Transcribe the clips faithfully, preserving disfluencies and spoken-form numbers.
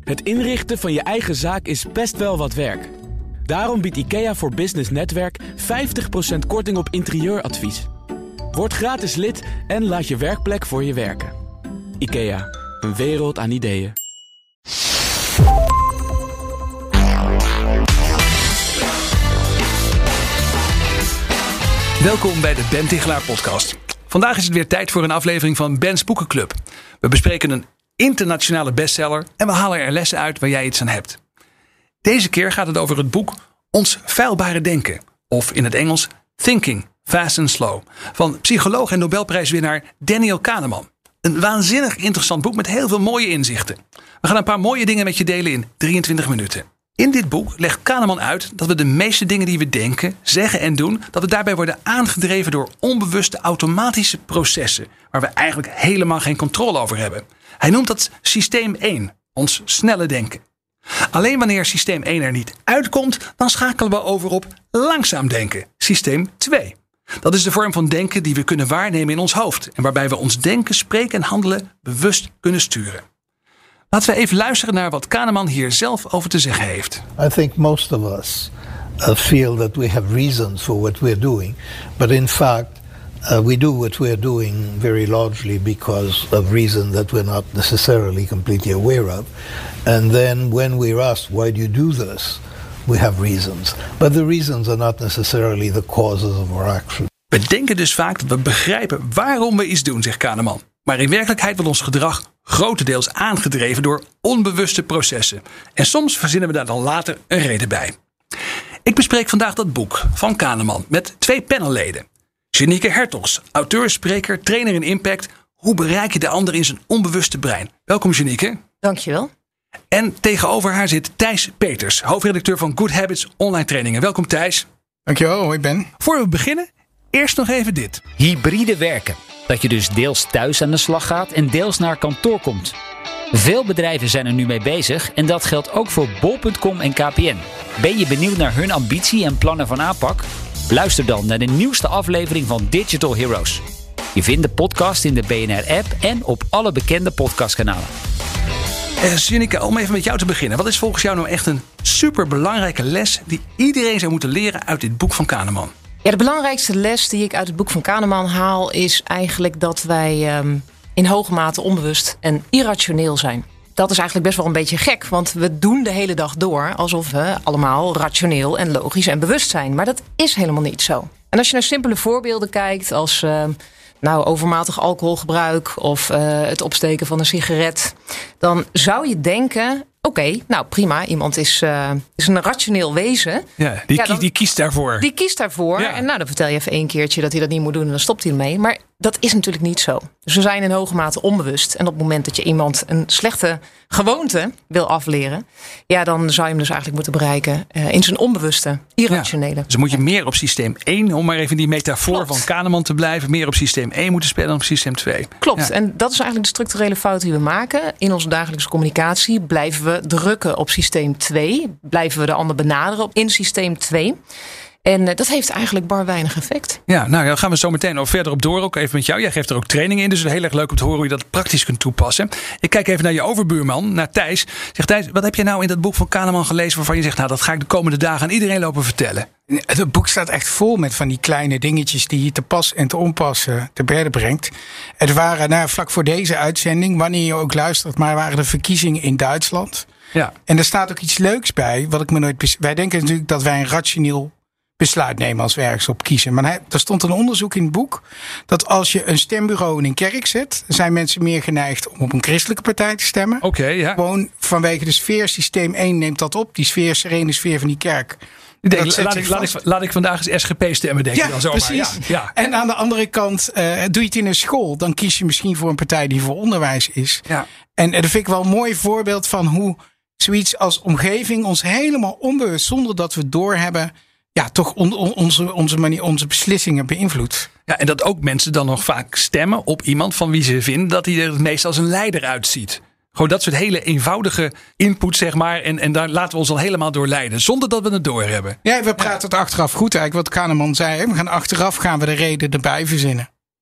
Het inrichten van je eigen zaak is best wel wat werk. Daarom biedt IKEA voor Business Netwerk vijftig procent korting op interieuradvies. Word gratis lid en laat je werkplek voor je werken. IKEA, een wereld aan ideeën. Welkom bij de Ben Tichelaar podcast. Vandaag is het weer tijd voor een aflevering van Ben's Boekenclub. We bespreken een internationale bestseller en we halen er lessen uit waar jij iets aan hebt. Deze keer gaat het over het boek Ons feilbare denken, of in het Engels Thinking, Fast and Slow, van psycholoog en Nobelprijswinnaar Daniel Kahneman. Een waanzinnig interessant boek met heel veel mooie inzichten. We gaan een paar mooie dingen met je delen in drieëntwintig minuten. In dit boek legt Kahneman uit dat we de meeste dingen die we denken, zeggen en doen, dat we daarbij worden aangedreven door onbewuste automatische processen, waar we eigenlijk helemaal geen controle over hebben. Hij noemt dat systeem één, ons snelle denken. Alleen wanneer systeem één er niet uitkomt, dan schakelen we over op langzaam denken, systeem twee. Dat is de vorm van denken die we kunnen waarnemen in ons hoofd en waarbij we ons denken, spreken en handelen bewust kunnen sturen. Laten we even luisteren naar wat Kahneman hier zelf over te zeggen heeft. I think most of us uh, feel that we have reasons for what we're doing, but in fact uh, we do what we're doing very largely because of reasons that we're not necessarily completely aware of. And then when we're asked, why do you do this? We have reasons. But the reasons are not necessarily the causes of our action. We denken dus vaak dat we begrijpen waarom we iets doen, zegt Kahneman. Maar in werkelijkheid wordt ons gedrag grotendeels aangedreven door onbewuste processen. En soms verzinnen we daar dan later een reden bij. Ik bespreek vandaag dat boek van Kahneman met twee panelleden. Janieke Hertogs, auteur, spreker, trainer in impact. Hoe bereik je de ander in zijn onbewuste brein? Welkom Janieke. Dankjewel. En tegenover haar zit Thijs Peters, hoofdredacteur van Good Habits online trainingen. Welkom Thijs. Dankjewel, hoi Ben. Voor we beginnen, eerst nog even dit. Hybride werken. Dat je dus deels thuis aan de slag gaat en deels naar kantoor komt. Veel bedrijven zijn er nu mee bezig en dat geldt ook voor bol punt com en K P N. Ben je benieuwd naar hun ambitie en plannen van aanpak? Luister dan naar de nieuwste aflevering van Digital Heroes. Je vindt de podcast in de B N R-app en op alle bekende podcastkanalen. Uh, Janieke, om even met jou te beginnen. Wat is volgens jou nou echt een superbelangrijke les die iedereen zou moeten leren uit dit boek van Kahneman? Ja, de belangrijkste les die ik uit het boek van Kahneman haal is eigenlijk dat wij um, in hoge mate onbewust en irrationeel zijn. Dat is eigenlijk best wel een beetje gek, want we doen de hele dag door alsof we allemaal rationeel en logisch en bewust zijn. Maar dat is helemaal niet zo. En als je naar simpele voorbeelden kijkt als uh, nou, overmatig alcoholgebruik of uh, het opsteken van een sigaret, dan zou je denken, oké, okay, nou prima, iemand is, uh, is een rationeel wezen. Ja, die, ja, dan, die kiest daarvoor. Die kiest daarvoor. Ja. En nou, dan vertel je even één keertje dat hij dat niet moet doen en dan stopt hij ermee. Maar dat is natuurlijk niet zo. Dus we zijn in hoge mate onbewust. En op het moment dat je iemand een slechte gewoonte wil afleren, ja, dan zou je hem dus eigenlijk moeten bereiken uh, in zijn onbewuste, irrationele. Ja, dus moet je meer op systeem één, om maar even die metafoor Klopt. van Kahneman te blijven, meer op systeem één moeten spelen dan op systeem twee. Klopt. Ja. En dat is eigenlijk de structurele fout die we maken. In onze dagelijkse communicatie blijven we drukken op systeem twee. Blijven we de ander benaderen in systeem twee. En uh, dat heeft eigenlijk bar weinig effect. Ja, nou daar gaan we zo meteen nog verder op door. Ook even met jou. Jij geeft er ook trainingen in. Dus het is heel erg leuk om te horen hoe je dat praktisch kunt toepassen. Ik kijk even naar je overbuurman, naar Thijs. Zeg Thijs, wat heb je nou in dat boek van Kahneman gelezen waarvan je zegt, nou dat ga ik de komende dagen aan iedereen lopen vertellen? Het boek staat echt vol met van die kleine dingetjes die je te pas en te onpas uh, te berde brengt. Het waren, nou, vlak voor deze uitzending, wanneer je ook luistert, maar waren de verkiezingen in Duitsland. Ja. En er staat ook iets leuks bij, wat ik me nooit bes- Wij denken natuurlijk dat wij een rationeel besluit nemen als we ergens op kiezen. Maar er stond een onderzoek in het boek dat als je een stembureau in een kerk zet, zijn mensen meer geneigd om op een christelijke partij te stemmen. Oké, okay, ja. Gewoon vanwege de sfeer, systeem één neemt dat op. Die sfeer, serene sfeer van die kerk. Denk, laat, ik, laat, ik, laat ik vandaag eens S G P stemmen, denk ja, je dan zomaar. Precies. Ja, ja. En aan de andere kant, uh, doe je het in een school, dan kies je misschien voor een partij die voor onderwijs is. Ja. En uh, dat vind ik wel een mooi voorbeeld van hoe zoiets als omgeving ons helemaal onbewust, zonder dat we het doorhebben, ja, toch on, on, onze, onze, manier, onze beslissingen beïnvloedt. Ja, en dat ook mensen dan nog vaak stemmen op iemand van wie ze vinden dat hij er het meest als een leider uitziet. Gewoon dat soort hele eenvoudige input, zeg maar. En, en daar laten we ons al helemaal door leiden. Zonder dat we het doorhebben. Ja, we praten het achteraf goed eigenlijk wat Kahneman zei. We gaan achteraf gaan we de reden erbij verzinnen.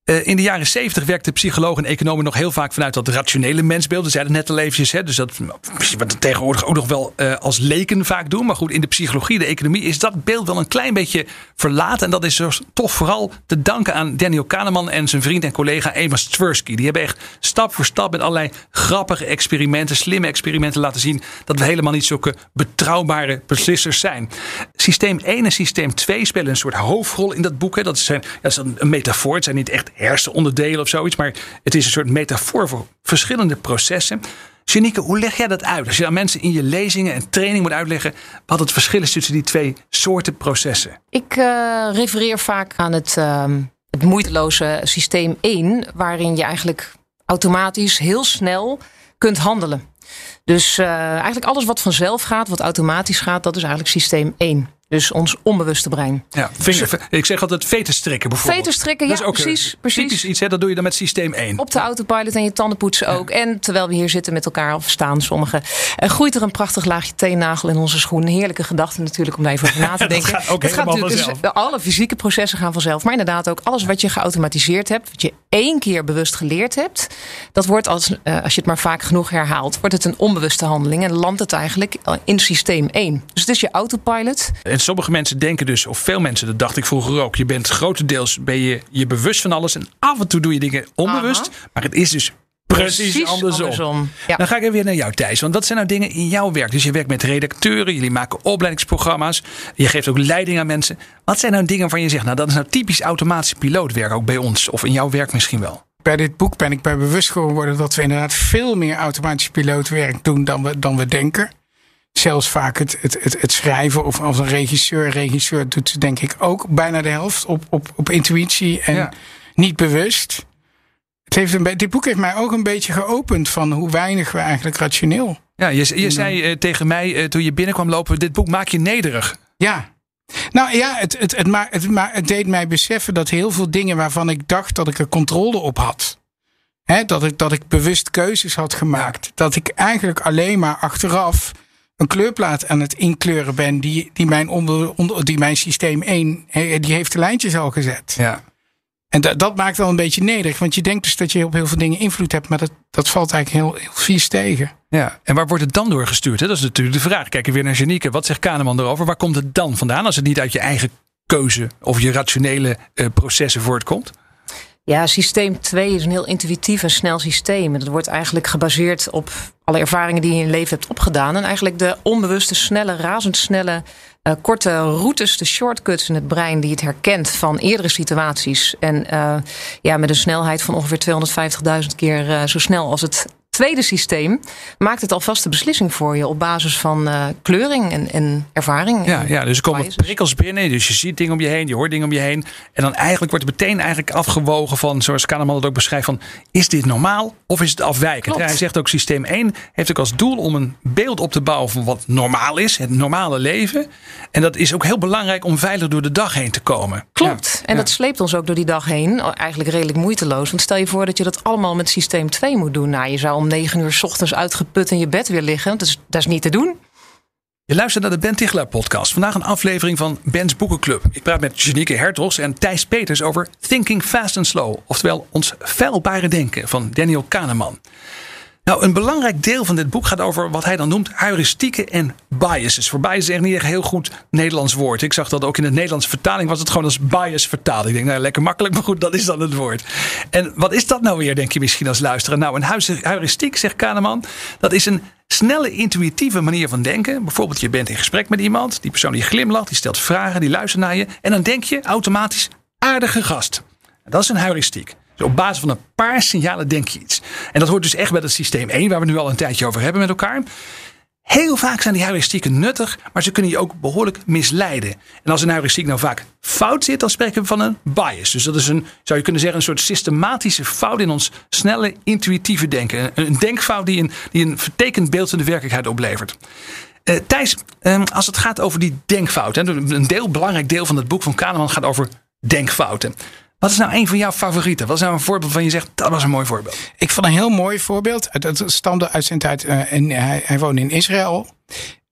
Uh, in de jaren zeventig werkten psychologen en economen nog heel vaak vanuit dat rationele mensbeeld. We zeiden het net al eventjes, hè, dus dat wat we tegenwoordig ook nog wel uh, als leken vaak doen. Maar goed, in de psychologie, de economie is dat beeld wel een klein beetje verlaten. En dat is dus toch vooral te danken aan Daniel Kahneman en zijn vriend en collega Amos Tversky. Die hebben echt stap voor stap met allerlei grappige experimenten, slimme experimenten laten zien dat we helemaal niet zulke betrouwbare beslissers zijn. Systeem één en systeem twee spelen een soort hoofdrol in dat boek. Hè. Dat is een, dat is een metafoor. Het zijn niet echt hersenonderdelen of zoiets, maar het is een soort metafoor voor verschillende processen. Janieke, hoe leg jij dat uit? Als je aan mensen in je lezingen en training moet uitleggen wat het verschil is tussen die twee soorten processen. Ik uh, refereer vaak aan het, uh, het moeiteloze systeem één, waarin je eigenlijk automatisch heel snel kunt handelen. Dus uh, eigenlijk alles wat vanzelf gaat, wat automatisch gaat, dat is eigenlijk systeem één. Dus ons onbewuste brein. Ja, vinger, ik zeg altijd veten strikken bijvoorbeeld. Veten strikken, ja, dat is ook precies, precies. Typisch iets, hè, dat doe je dan met systeem één. Op de autopilot en je tanden poetsen ook. Ja. En terwijl we hier zitten met elkaar of staan sommigen, uh, groeit er een prachtig laagje teennagel in onze schoen. Een heerlijke gedachte natuurlijk om daar even over na te denken. dat gaat ook het helemaal gaat vanzelf. Dus alle fysieke processen gaan vanzelf. Maar inderdaad ook alles wat je geautomatiseerd hebt, wat je één keer bewust geleerd hebt, dat wordt als, uh, als je het maar vaak genoeg herhaalt, wordt het een onbewuste handeling en landt het eigenlijk in systeem één. Dus het is je autopilot. En sommige mensen denken dus, of veel mensen, dat dacht ik vroeger ook, je bent grotendeels ben je, je bewust van alles en af en toe doe je dingen onbewust. Aha. Maar het is dus precies, precies andersom. andersom. Ja. Dan ga ik even weer naar jou, Thijs. Want dat zijn nou dingen in jouw werk. Dus je werkt met redacteuren, jullie maken opleidingsprogramma's. Je geeft ook leiding aan mensen. Wat zijn nou dingen waarvan je zegt, nou dat is nou typisch automatisch pilootwerk ook bij ons. Of in jouw werk misschien wel. Bij dit boek ben ik bij bewust geworden dat we inderdaad veel meer automatisch pilootwerk doen dan we, dan we denken. Zelfs vaak het, het, het, het schrijven of als een regisseur. Regisseur doet ze denk ik ook bijna de helft op, op, op intuïtie en ja. niet bewust. Het heeft een, dit boek heeft mij ook een beetje geopend van hoe weinig we eigenlijk rationeel. Ja, je, je zei uh, tegen mij uh, toen je binnenkwam lopen, dit boek maak je nederig. Ja. Nou ja, het, het, het, ma- het, ma- het deed mij beseffen dat heel veel dingen waarvan ik dacht dat ik er controle op had. Hè, dat, ik, dat ik bewust keuzes had gemaakt. Ja. Dat ik eigenlijk alleen maar achteraf een kleurplaat aan het inkleuren ben die, die, mijn, onder, onder, die mijn systeem één, die heeft de lijntjes al gezet. Ja. En dat, dat maakt wel een beetje nederig. Want je denkt dus dat je op heel veel dingen invloed hebt. Maar dat, dat valt eigenlijk heel, heel vies tegen. Ja, en waar wordt het dan doorgestuurd? Hè? Dat is natuurlijk de vraag. Kijken weer naar Janieke. Wat zegt Kahneman erover? Waar komt het dan vandaan? Als het niet uit je eigen keuze of je rationele uh, processen voortkomt? Ja, systeem twee is een heel intuïtief en snel systeem. En dat wordt eigenlijk gebaseerd op alle ervaringen die je in je leven hebt opgedaan. En eigenlijk de onbewuste, snelle, razendsnelle, uh, korte routes, de shortcuts in het brein die het herkent van eerdere situaties. En uh, ja, met een snelheid van ongeveer tweehonderdvijftigduizend keer uh, zo snel als het tweede systeem maakt het alvast de beslissing voor je op basis van uh, kleuring en, en ervaring. Ja, en ja, dus er komen prikkels binnen. Dus je ziet dingen om je heen, je hoort dingen om je heen. En dan eigenlijk wordt het meteen eigenlijk afgewogen van, zoals Kahneman het ook beschrijft, van is dit normaal of is het afwijkend? Ja, hij zegt ook systeem één heeft ook als doel om een beeld op te bouwen van wat normaal is, het normale leven. En dat is ook heel belangrijk om veilig door de dag heen te komen. Klopt. Ja, en ja. dat sleept ons ook door die dag heen. Eigenlijk redelijk moeiteloos. Want stel je voor dat je dat allemaal met systeem twee moet doen. Nou, je zou om negen uur 's ochtends uitgeput in je bed weer liggen. Dat is, dat is niet te doen. Je luistert naar de Ben Tichelaar podcast. Vandaag een aflevering van Ben's Boekenclub. Ik praat met Janieke Hertogs en Thijs Peters over Thinking Fast and Slow. Oftewel ons feilbare denken van Daniel Kahneman. Nou, een belangrijk deel van dit boek gaat over wat hij dan noemt heuristieken en biases. Voor bias is echt niet echt een heel goed Nederlands woord. Ik zag dat ook in de Nederlandse vertaling was het gewoon als bias vertaald. Ik denk, nou lekker makkelijk, maar goed, dat is dan het woord. En wat is dat nou weer, denk je misschien als luisteraar? Nou, een heuristiek, zegt Kahneman, dat is een snelle, intuïtieve manier van denken. Bijvoorbeeld, je bent in gesprek met iemand, die persoon die glimlacht, die stelt vragen, die luistert naar je. En dan denk je automatisch, aardige gast. Dat is een heuristiek. Dus op basis van een paar signalen denk je iets. En dat hoort dus echt bij het systeem één, waar we nu al een tijdje over hebben met elkaar. Heel vaak zijn die heuristieken nuttig, maar ze kunnen je ook behoorlijk misleiden. En als een heuristiek nou vaak fout zit, dan spreken we van een bias. Dus dat is een, zou je kunnen zeggen, een soort systematische fout in ons snelle, intuïtieve denken. Een denkfout die een, die een vertekend beeld van de werkelijkheid oplevert. Uh, Thijs, um, als het gaat over die denkfouten, een deel, belangrijk deel van het boek van Kahneman gaat over denkfouten. Wat is nou een van jouw favorieten? Wat is nou een voorbeeld van je zegt, dat was een mooi voorbeeld? Ik vond een heel mooi voorbeeld. Het stamde uit zijn tijd. Uh, en hij, hij woonde in Israël.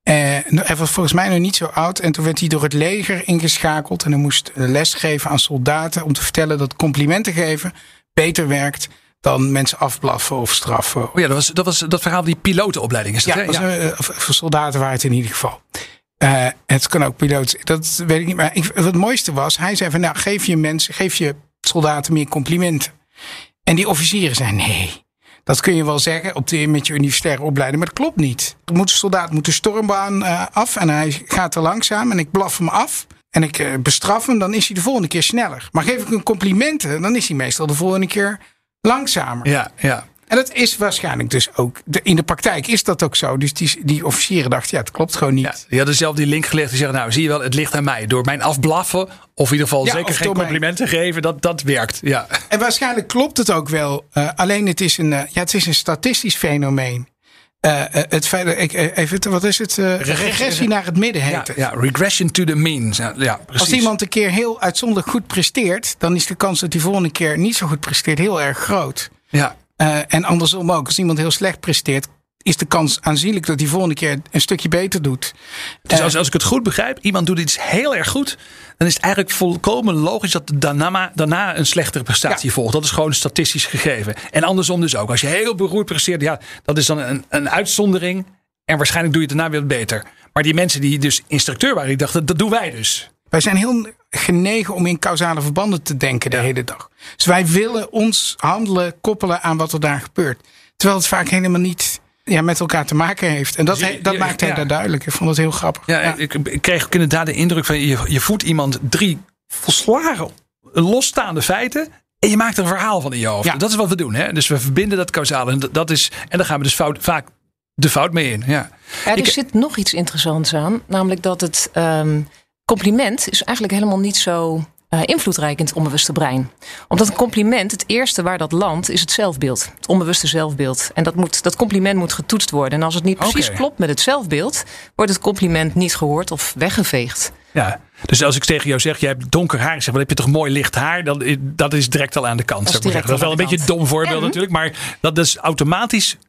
Uh, hij was volgens mij nog niet zo oud. En toen werd hij door het leger ingeschakeld. En hij moest les geven aan soldaten om te vertellen dat complimenten geven beter werkt dan mensen afblaffen of straffen. Oh ja, dat was dat, was dat verhaal die pilotenopleiding. Is dat, ja, hè? Was, ja. uh, voor soldaten waren het in ieder geval. Uh, het kan ook piloten. Dat weet ik niet. Maar ik, wat het mooiste was, hij zei van nou, geef je mensen, geef je soldaten meer complimenten. En die officieren zeiden nee. Dat kun je wel zeggen op de, met je universitaire opleiding, maar dat klopt niet. De soldaat moet de stormbaan uh, af en hij gaat te langzaam en ik blaf hem af. En ik uh, bestraf hem, dan is hij de volgende keer sneller. Maar geef ik hem complimenten, dan is hij meestal de volgende keer langzamer. Ja, ja. En dat is waarschijnlijk dus ook, de, in de praktijk is dat ook zo. Dus die, die officieren dachten, ja, het klopt gewoon niet. Ja, die hadden zelf die link gelegd. Die zeggen, nou, zie je wel, het ligt aan mij. Door mijn afblaffen, of in ieder geval ja, zeker geen complimenten mij. geven, dat, dat werkt. Ja. En waarschijnlijk klopt het ook wel. Uh, alleen het is een, uh, ja, het is een statistisch fenomeen. Uh, uh, het feit, ik, uh, even, wat is het? Uh, regressie, regressie naar het midden heet ja, het. Ja, regression to the mean. Ja, ja, precies. Als iemand een keer heel uitzonderlijk goed presteert, dan is de kans dat hij volgende keer niet zo goed presteert heel erg groot. Ja. Uh, en andersom ook. Als iemand heel slecht presteert, is de kans aanzienlijk dat hij volgende keer een stukje beter doet. Dus als, als ik het goed begrijp, iemand doet iets heel erg goed, dan is het eigenlijk volkomen logisch dat daarna, daarna een slechtere prestatie ja. volgt. Dat is gewoon een statistisch gegeven. En andersom dus ook. Als je heel beroerd presteert, ja, dat is dan een, een uitzondering. En waarschijnlijk doe je het daarna weer beter. Maar die mensen die dus instructeur waren, die dachten, dat doen wij dus. Wij zijn heel genegen om in causale verbanden te denken de ja. hele dag. Dus wij willen ons handelen koppelen aan wat er daar gebeurt. Terwijl het vaak helemaal niet ja, met elkaar te maken heeft. En dat, he, dat ja, maakt hij ja. daar duidelijk. Ik vond het heel grappig. Ja, ja. Ik, ik kreeg ook inderdaad de indruk van je, je voedt iemand drie volslagen losstaande feiten. En je maakt er een verhaal van in je hoofd. Ja. Dat is wat we doen. Hè? Dus we verbinden dat causale. En, dat is, en dan gaan we dus fout, vaak de fout mee in. Ja. Ja, er ik, zit nog iets interessants aan. Namelijk dat het um, compliment is eigenlijk helemaal niet zo uh, invloedrijk in het onbewuste brein. Omdat een compliment, het eerste waar dat landt, is het zelfbeeld. Het onbewuste zelfbeeld. En dat, moet, dat compliment moet getoetst worden. En als het niet precies okay. klopt met het zelfbeeld, wordt het compliment niet gehoord of weggeveegd. Ja, dus als ik tegen jou zeg, jij hebt donker haar. Ik zeg, wat heb je toch mooi licht haar? Dan, dat is direct al aan de kant. Dat is, dat is wel een beetje een dom voorbeeld en? natuurlijk. Maar dat is automatisch.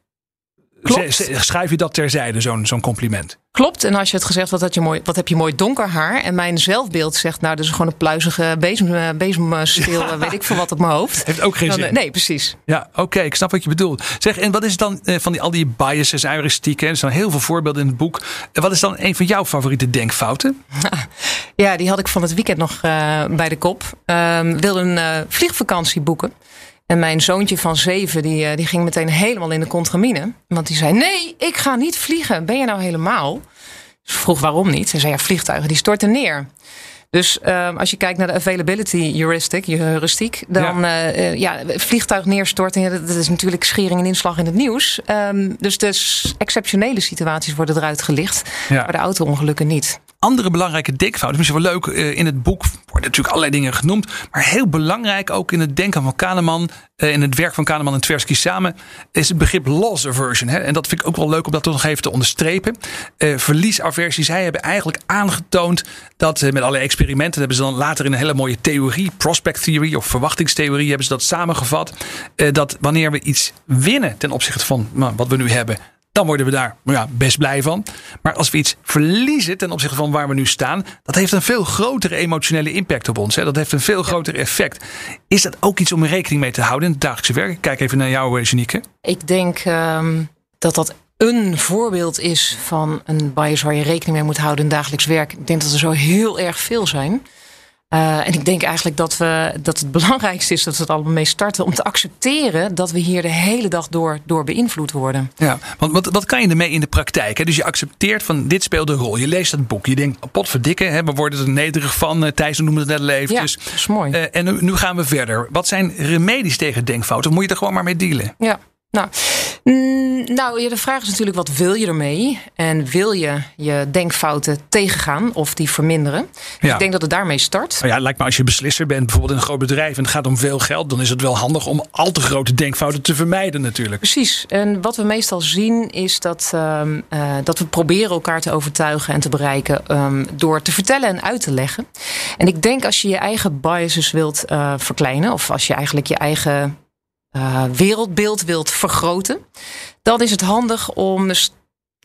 Klopt. Schrijf je dat terzijde, zo'n, zo'n compliment? Klopt. En als je het gezegd wat, had je mooi, wat heb je mooi donker haar. En mijn zelfbeeld zegt, nou, dat is gewoon een pluizige bezem, bezemsteel, ja. weet ik veel wat op mijn hoofd. Heeft ook geen dan, zin. Nee, precies. Ja, oké, okay, ik snap wat je bedoelt. Zeg, en wat is dan uh, van die, al die biases, heuristieken? Er staan heel veel voorbeelden in het boek. Uh, wat is dan een van jouw favoriete denkfouten? Ja, die had ik van het weekend nog uh, bij de kop. Uh, wilde een uh, vliegvakantie boeken. En mijn zoontje van zeven, die, die ging meteen helemaal in de contramine. Want die zei, nee, ik ga niet vliegen. Ben je nou helemaal? Dus ik vroeg waarom niet. Hij zei, ja, vliegtuigen die storten neer. Dus uh, als je kijkt naar de availability heuristic, heuristiek, dan ja. Uh, ja, vliegtuig neerstorten, dat is natuurlijk schering en inslag in het nieuws. Um, dus de exceptionele situaties worden eruit gelicht, ja. maar de auto-ongelukken niet. Andere belangrijke denkfouten, misschien wel leuk, uh, in het boek worden natuurlijk allerlei dingen genoemd, maar heel belangrijk ook in het denken van Kahneman, uh, in het werk van Kahneman en Tversky samen, is het begrip loss aversion. Hè? En dat vind ik ook wel leuk om dat nog even te onderstrepen. Uh, verliesaversie, zij hebben eigenlijk aangetoond dat uh, met allerlei experimenten, hebben ze dan later in een hele mooie theorie, prospect theory of verwachtingstheorie, hebben ze dat samengevat, uh, dat wanneer we iets winnen ten opzichte van nou, wat we nu hebben, dan worden we daar ja, best blij van. Maar als we iets verliezen ten opzichte van waar we nu staan, dat heeft een veel grotere emotionele impact op ons. Hè? Dat heeft een veel groter effect. Is dat ook iets om rekening mee te houden in het dagelijkse werk? Ik kijk even naar jou, Janieke. Ik denk um, dat dat een voorbeeld is van een bias waar je rekening mee moet houden in het dagelijks werk. Ik denk dat er zo heel erg veel zijn. Uh, en ik denk eigenlijk dat, we, dat het belangrijkste is dat we het allemaal mee starten om te accepteren dat we hier de hele dag door, door beïnvloed worden. Ja, want wat, wat kan je ermee in de praktijk? Hè? Dus je accepteert van dit speelt een rol. Je leest het boek. Je denkt, potverdikke, hè, we worden er nederig van. Uh, Thijs noemde het net al eventjes. Ja, dat is mooi. Uh, en nu, nu gaan we verder. Wat zijn remedies tegen denkfouten? Moet je er gewoon maar mee dealen? Ja. Nou, mm, nou, de vraag is natuurlijk, wat wil je ermee? En wil je je denkfouten tegengaan of die verminderen? Ja. Ik denk dat het daarmee start. Nou ja, lijkt me als je beslisser bent, bijvoorbeeld in een groot bedrijf en het gaat om veel geld, dan is het wel handig om al te grote denkfouten te vermijden natuurlijk. Precies. En wat we meestal zien is dat, um, uh, dat we proberen elkaar te overtuigen en te bereiken um, door te vertellen en uit te leggen. En ik denk als je je eigen biases wilt uh, verkleinen of als je eigenlijk je eigen Uh, wereldbeeld wilt vergroten, dan is het handig om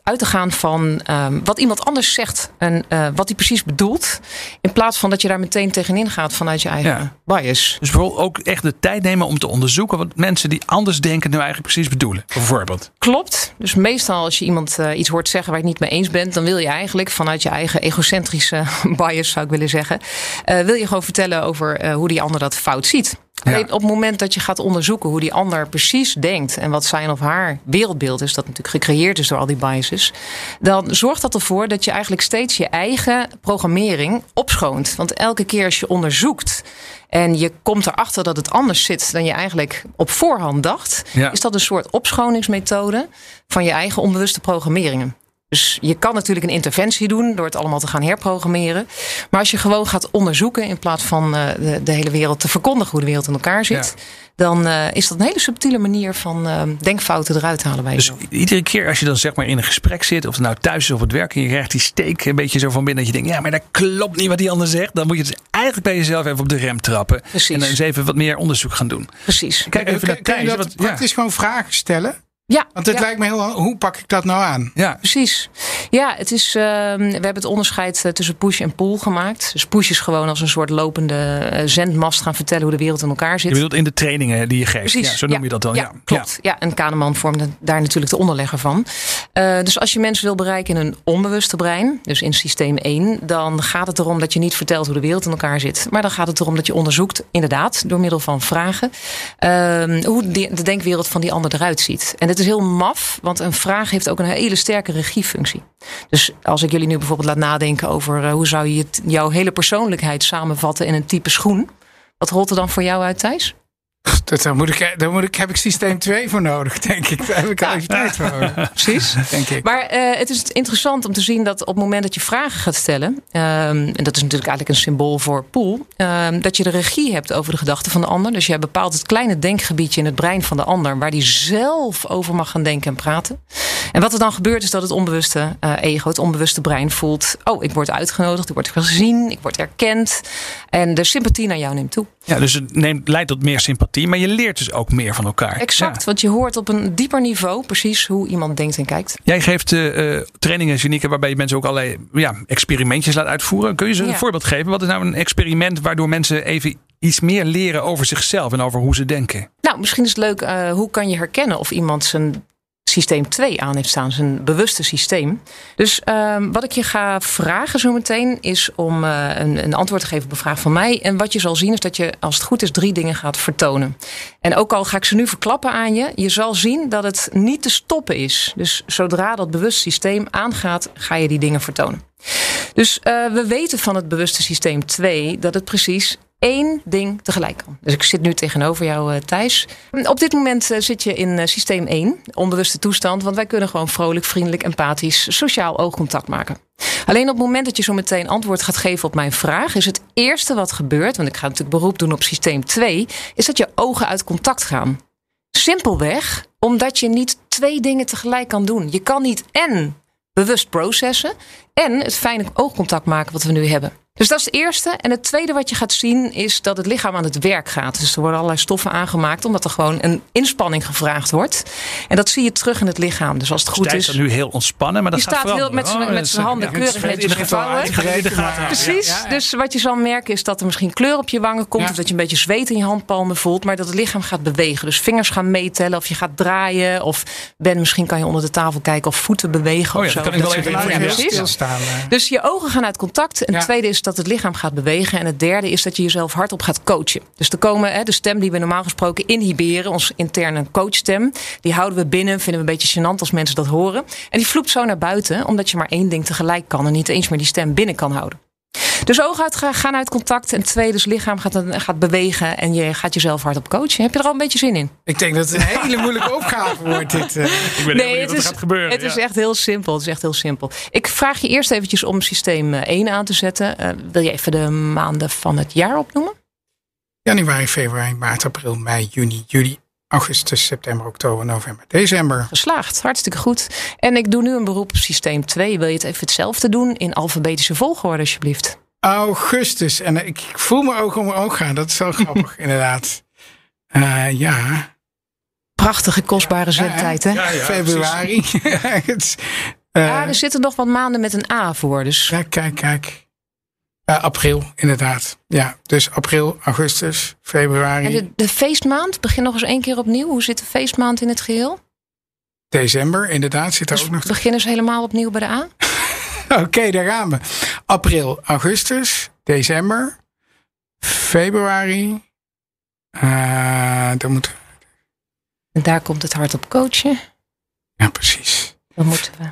uit te gaan van um, wat iemand anders zegt en uh, wat hij precies bedoelt. In plaats van dat je daar meteen tegenin gaat vanuit je eigen ja. bias. Dus bijvoorbeeld ook echt de tijd nemen om te onderzoeken wat mensen die anders denken nou eigenlijk precies bedoelen. Bijvoorbeeld. Klopt. Dus meestal als je iemand uh, iets hoort zeggen waar je het niet mee eens bent, dan wil je eigenlijk vanuit je eigen egocentrische bias, zou ik willen zeggen, uh, wil je gewoon vertellen over uh, hoe die ander dat fout ziet. Alleen ja. op het moment dat je gaat onderzoeken hoe die ander precies denkt en wat zijn of haar wereldbeeld is, dat natuurlijk gecreëerd is door al die biases, dan zorgt dat ervoor dat je eigenlijk steeds je eigen programmering opschoont. Want elke keer als je onderzoekt en je komt erachter dat het anders zit dan je eigenlijk op voorhand dacht, ja. is dat een soort opschoningsmethode van je eigen onbewuste programmeringen. Dus je kan natuurlijk een interventie doen door het allemaal te gaan herprogrammeren. Maar als je gewoon gaat onderzoeken in plaats van uh, de, de hele wereld te verkondigen hoe de wereld in elkaar zit, ja. dan uh, is dat een hele subtiele manier van uh, denkfouten eruit halen bij dus jezelf. Iedere keer als je dan zeg maar in een gesprek zit, of het nou thuis is of het werk, en je krijgt die steek een beetje zo van binnen dat je denkt, ja, maar dat klopt niet wat die ander zegt. Dan moet je dus eigenlijk bij jezelf even op de rem trappen. Precies. En dan eens even wat meer onderzoek gaan doen. Precies. Kijk even naar Thijs. Dat, wat, praktisch ja. gewoon vragen stellen. Ja, Want het ja. lijkt me heel, hoe pak ik dat nou aan? Ja, precies. Ja, het is, uh, we hebben het onderscheid tussen push en pull gemaakt. Dus push is gewoon als een soort lopende uh, zendmast gaan vertellen hoe de wereld in elkaar zit. Je bedoelt in de trainingen die je geeft. Precies. Ja, zo noem ja. je dat dan. Ja, Ja, klopt. Ja. ja, en Kahneman vormde daar natuurlijk de onderlegger van. Uh, dus als je mensen wil bereiken in een onbewuste brein, dus in systeem één, dan gaat het erom dat je niet vertelt hoe de wereld in elkaar zit. Maar dan gaat het erom dat je onderzoekt, inderdaad, door middel van vragen, uh, hoe de, de denkwereld van die ander eruit ziet. En het is heel maf. Want een vraag heeft ook een hele sterke regiefunctie. Dus als ik jullie nu bijvoorbeeld laat nadenken over uh, hoe zou je het, jouw hele persoonlijkheid samenvatten in een type schoen. Wat rolt er dan voor jou uit, Thijs? Dat, daar moet ik, daar moet ik, heb ik systeem twee voor nodig, denk ik. Daar heb ik al even tijd voor. Precies. Denk ik. Maar uh, het is interessant om te zien dat op het moment dat je vragen gaat stellen, um, en dat is natuurlijk eigenlijk een symbool voor pull, um, dat je de regie hebt over de gedachten van de ander. Dus jij bepaalt het kleine denkgebiedje in het brein van de ander, waar die zelf over mag gaan denken en praten. En wat er dan gebeurt is dat het onbewuste uh, ego, het onbewuste brein voelt, oh, ik word uitgenodigd, ik word gezien, ik word erkend. En de sympathie naar jou neemt toe. Ja, dus het neemt, leidt tot meer sympathie, maar je leert dus ook meer van elkaar. Exact, ja. Want je hoort op een dieper niveau precies hoe iemand denkt en kijkt. Jij geeft uh, trainingen, Janieke, waarbij je mensen ook allerlei ja, experimentjes laat uitvoeren. Kun je ze een ja. voorbeeld geven? Wat is nou een experiment waardoor mensen even iets meer leren over zichzelf en over hoe ze denken? Nou, misschien is het leuk, uh, hoe kan je herkennen of iemand zijn systeem twee aan heeft staan, zijn bewuste systeem. Dus uh, wat ik je ga vragen zo meteen is om uh, een, een antwoord te geven op een vraag van mij. En wat je zal zien is dat je, als het goed is, drie dingen gaat vertonen. En ook al ga ik ze nu verklappen aan je, je zal zien dat het niet te stoppen is. Dus zodra dat bewuste systeem aangaat, ga je die dingen vertonen. Dus uh, we weten van het bewuste systeem twee dat het precies één ding tegelijk kan. Dus ik zit nu tegenover jou, uh, Thijs. Op dit moment uh, zit je in uh, systeem één, onbewuste toestand. Want wij kunnen gewoon vrolijk, vriendelijk, empathisch, sociaal oogcontact maken. Alleen op het moment dat je zo meteen antwoord gaat geven op mijn vraag, is het eerste wat gebeurt, want ik ga natuurlijk beroep doen op systeem twee, is dat je ogen uit contact gaan. Simpelweg omdat je niet twee dingen tegelijk kan doen. Je kan niet en bewust processen en het fijne oogcontact maken wat we nu hebben. Dus dat is het eerste. En het tweede wat je gaat zien is dat het lichaam aan het werk gaat. Dus er worden allerlei stoffen aangemaakt omdat er gewoon een inspanning gevraagd wordt. En dat zie je terug in het lichaam. Dus als het goed is. Hij nu heel ontspannen, maar dat je gaat staat heel met zijn, oh, met zijn handen ja, keurig netjes gevouwen. Precies. Ja, ja, ja. Dus wat je zal merken is dat er misschien kleur op je wangen komt. Ja. Of dat je een beetje zweet in je handpalmen voelt. Maar dat het lichaam gaat bewegen. Dus vingers gaan meetellen of je gaat draaien. Of Ben, misschien kan je onder de tafel kijken of voeten bewegen. Oh ja, of zo. dat kan ik wel even ja, ja, stilstaan. Dus je ogen gaan uit contact. En het ja. tweede is dat het lichaam gaat bewegen. En het derde is dat je jezelf hardop gaat coachen. Dus er komen hè, de stem die we normaal gesproken inhiberen, ons interne coachstem, die houden we binnen. Vinden we een beetje gênant als mensen dat horen. En die vloept zo naar buiten, omdat je maar één ding tegelijk kan en niet eens meer die stem binnen kan houden. Dus ogen uit, gaan uit contact. En tweede, dus lichaam gaat, gaat bewegen en je gaat jezelf hardop coachen. Heb je er al een beetje zin in? Ik denk dat het een hele moeilijke opgave wordt. Dit, uh. Ik ben nee, het wat is, er gaat gebeuren. Het ja. is echt heel simpel. Het is echt heel simpel. Ik vraag je eerst eventjes om systeem één aan te zetten. Uh, wil je even de maanden van het jaar opnoemen? Januari, februari, maart, april, mei, juni, juli, augustus, september, oktober, november, december. Geslaagd, hartstikke goed. En ik doe nu een beroep op systeem twee. Wil je het even hetzelfde doen in alfabetische volgorde alsjeblieft? Augustus. En ik voel mijn ogen om mijn oog gaan. Dat is wel grappig, inderdaad. Uh, ja. Prachtige, kostbare zendtijd, hè? Ja, ja, februari. Uh, ja, er zitten nog wat maanden met een A voor. Dus. Kijk, kijk, kijk. Uh, april, inderdaad. Ja, dus april, augustus, februari. En de, de feestmaand, begin nog eens één keer opnieuw. Hoe zit de feestmaand in het geheel? December, inderdaad. Zit daar dus ook nog. Beginnen ze helemaal opnieuw bij de A? Oké, okay, daar gaan we. April, augustus, december, februari. Uh, dan moet... En daar komt het hard op coachen. Ja, precies. Dan moeten we.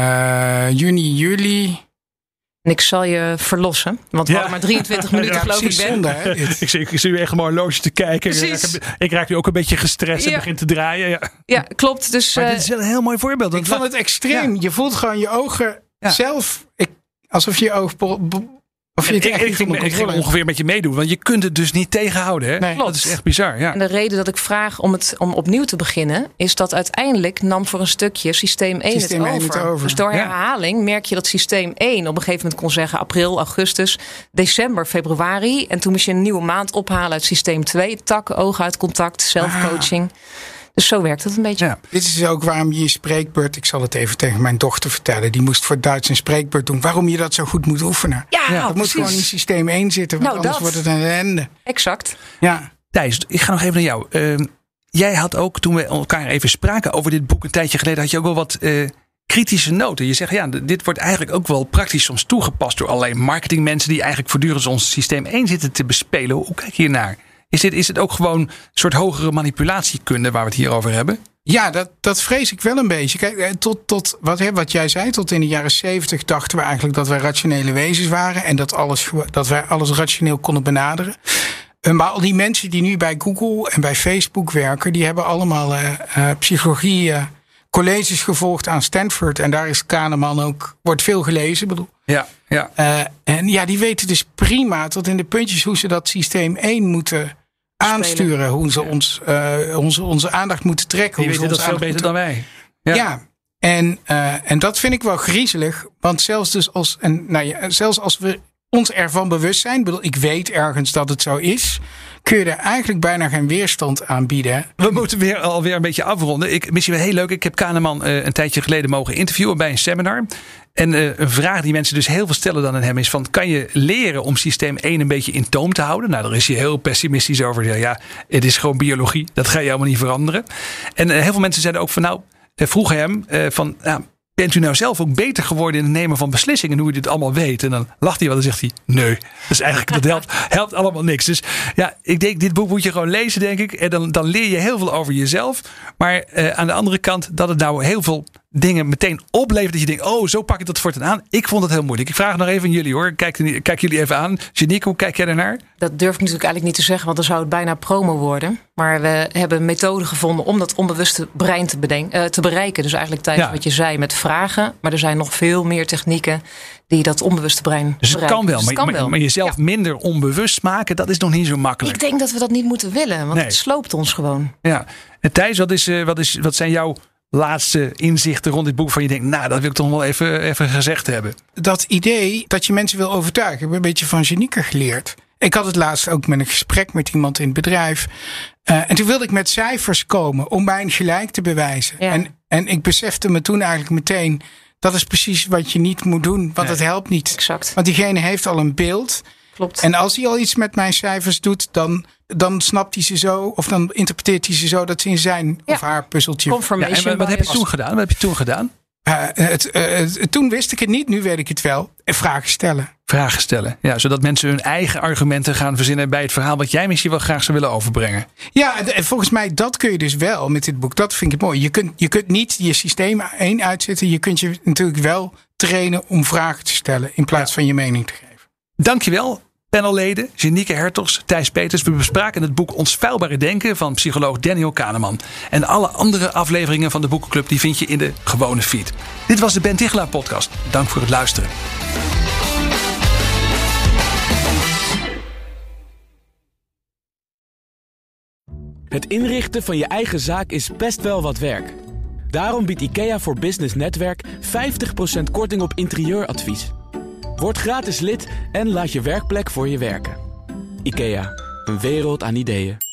Uh, juni, juli. En ik zal je verlossen. Want we ja. hadden maar drieëntwintig minuten ja, geloof ik ben. Zonde, hè? ik, zie, ik zie u echt gewoon een horloge te kijken. Ik, ik raak nu ook een beetje gestrest en ja. begin te draaien. Ja, ja klopt. Dus, maar uh, dit is wel een heel mooi voorbeeld. Ik vond het extreem. Ja. Je voelt gewoon je ogen ja. zelf. Ik, alsof je je oog... Of je het echt ik, ging, ik ging ongeveer met je meedoen. Want je kunt het dus niet tegenhouden. Hè? Nee. Dat is echt bizar. Ja. En de reden dat ik vraag om, het, om opnieuw te beginnen... is dat uiteindelijk nam voor een stukje systeem één systeem het, over. het over. Dus door herhaling ja. merk je dat systeem één... op een gegeven moment kon zeggen april, augustus, december, februari. En toen moest je een nieuwe maand ophalen uit systeem twee. Tak, oog uit contact, zelfcoaching. Ah. Dus zo werkt het een beetje. Ja. Dit is ook waarom je je spreekbeurt... Ik zal het even tegen mijn dochter vertellen. Die moest voor Duits een spreekbeurt doen. Waarom je dat zo goed moet oefenen. Ja, ja, dat precies. moet gewoon in systeem één zitten. Want nou, anders dat. wordt het een ellende. Exact. Ja. Thijs, ik ga nog even naar jou. Uh, jij had ook, toen we elkaar even spraken over dit boek... een tijdje geleden, had je ook wel wat uh, kritische noten. Je zegt, ja, dit wordt eigenlijk ook wel praktisch soms toegepast... door allerlei marketingmensen... die eigenlijk voortdurend ons systeem één zitten te bespelen. Hoe kijk je hiernaar? Is dit, is het ook gewoon een soort hogere manipulatiekunde... waar we het hier over hebben? Ja, dat, dat vrees ik wel een beetje. Kijk, tot, tot wat, hè, wat jij zei, tot in de jaren zeventig dachten we eigenlijk dat wij rationele wezens waren. En dat, alles, dat wij alles rationeel konden benaderen. Maar al die mensen die nu bij Google en bij Facebook werken, die hebben allemaal uh, uh, psychologie uh, colleges gevolgd aan Stanford. En daar is Kahneman ook, wordt veel gelezen, bedoel. Ja, ja. Uh, en ja, die weten dus prima tot in de puntjes hoe ze dat systeem één moeten aansturen, hoe ze ons, uh, onze, onze aandacht moeten trekken. Die weten dat veel beter dan wij. Ja, ja. En, uh, en dat vind ik wel griezelig. Want zelfs, dus als, en, nou ja, zelfs als we ons ervan bewust zijn, bedoel, ik weet ergens dat het zo is, kun je er eigenlijk bijna geen weerstand aan bieden. We moeten weer alweer een beetje afronden. Ik, misschien wel heel leuk. Ik heb Kahneman uh, een tijdje geleden mogen interviewen bij een seminar. En uh, een vraag die mensen dus heel veel stellen dan aan hem is van, kan je leren om systeem één een beetje in toom te houden? Nou, daar is hij heel pessimistisch over. Ja, het is gewoon biologie. Dat ga je helemaal niet veranderen. En uh, heel veel mensen zeiden ook van, nou, uh, vroegen hem uh, van, uh, bent u nou zelf ook beter geworden in het nemen van beslissingen, hoe u dit allemaal weet? En dan lacht hij wel en zegt hij, nee. Dus eigenlijk, dat helpt, helpt allemaal niks. Dus ja, ik denk, dit boek moet je gewoon lezen, denk ik. En dan, dan leer je heel veel over jezelf. Maar uh, aan de andere kant, dat het nou heel veel dingen meteen oplevert, dat je denkt, oh, zo pak ik dat voortaan aan. Ik vond het heel moeilijk. Ik vraag nog even aan jullie, hoor. Kijk, kijk jullie even aan. Janieke, hoe kijk jij daarnaar? Dat durf ik natuurlijk eigenlijk niet te zeggen, want dan zou het bijna promo worden. Maar we hebben een methode gevonden om dat onbewuste brein te, bedenken, uh, te bereiken. Dus eigenlijk tijdens ja. wat je zei met vragen. Maar er zijn nog veel meer technieken die dat onbewuste brein dus het bereiken. Kan wel, dus het maar, kan maar, wel. Maar jezelf ja. minder onbewust maken, dat is nog niet zo makkelijk. Ik denk dat we dat niet moeten willen, want nee. het sloopt ons gewoon. Ja. En Thijs, wat, is, uh, wat, is, wat zijn jouw laatste inzichten rond dit boek van je denkt, nou, dat wil ik toch wel even, even gezegd hebben? Dat idee dat je mensen wil overtuigen. Ik heb een beetje van Janieke geleerd. Ik had het laatst ook met een gesprek met iemand in het bedrijf. Uh, en toen wilde ik met cijfers komen om mijn gelijk te bewijzen. Ja. En, en ik besefte me toen eigenlijk meteen, dat is precies wat je niet moet doen. Want nee. het helpt niet. Exact. Want diegene heeft al een beeld. Klopt. En als hij al iets met mijn cijfers doet, dan, dan snapt hij ze zo, of dan interpreteert hij ze zo dat ze in zijn ja. of haar puzzeltje. Confirmation. Ja, en wat heb je toen gedaan? Wat heb je toen gedaan? Uh, het, uh, het, toen wist ik het niet, nu weet ik het wel. En vragen stellen. Vragen stellen, ja, zodat mensen hun eigen argumenten gaan verzinnen bij het verhaal wat jij misschien wel graag zou willen overbrengen. Ja, en volgens mij dat kun je dus wel met dit boek. Dat vind ik mooi. Je kunt, je kunt niet je systeem één uitzetten. Je kunt je natuurlijk wel trainen om vragen te stellen in plaats ja. van je mening te geven. Dankjewel. Panelleden, Janieke Hertogs, Thijs Peters. We bespraken het boek Ons Feilbare Denken van psycholoog Daniel Kahneman. En alle andere afleveringen van de Boekenclub die vind je in de gewone feed. Dit was de Ben Tichelaar podcast. Dank voor het luisteren. Het inrichten van je eigen zaak is best wel wat werk. Daarom biedt IKEA voor Business Netwerk vijftig procent korting op interieuradvies. Word gratis lid en laat je werkplek voor je werken. IKEA, een wereld aan ideeën.